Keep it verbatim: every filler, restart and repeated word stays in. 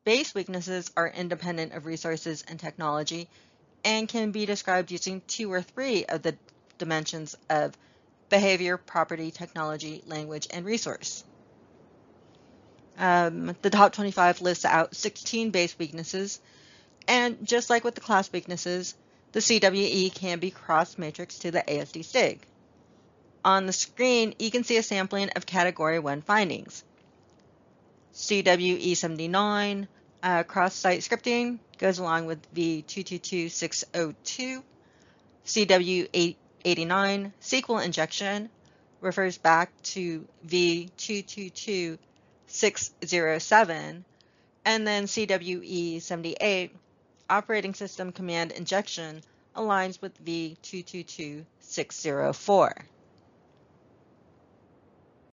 base weaknesses are independent of resources and technology and can be described using two or three of the dimensions of behavior, property, technology, language, and resource. Um, the top twenty-five lists out sixteen base weaknesses, and just like with the class weaknesses, the C W E can be cross-matrixed to the A S D sig. On the screen, you can see a sampling of Category one findings. C W E seventy-nine, uh, cross-site scripting, goes along with V two two two six oh two. C W eighty-nine, S Q L injection, refers back to V two two two six oh seven. And then C W E seventy-eight, operating system command injection, aligns with V two two two six oh four.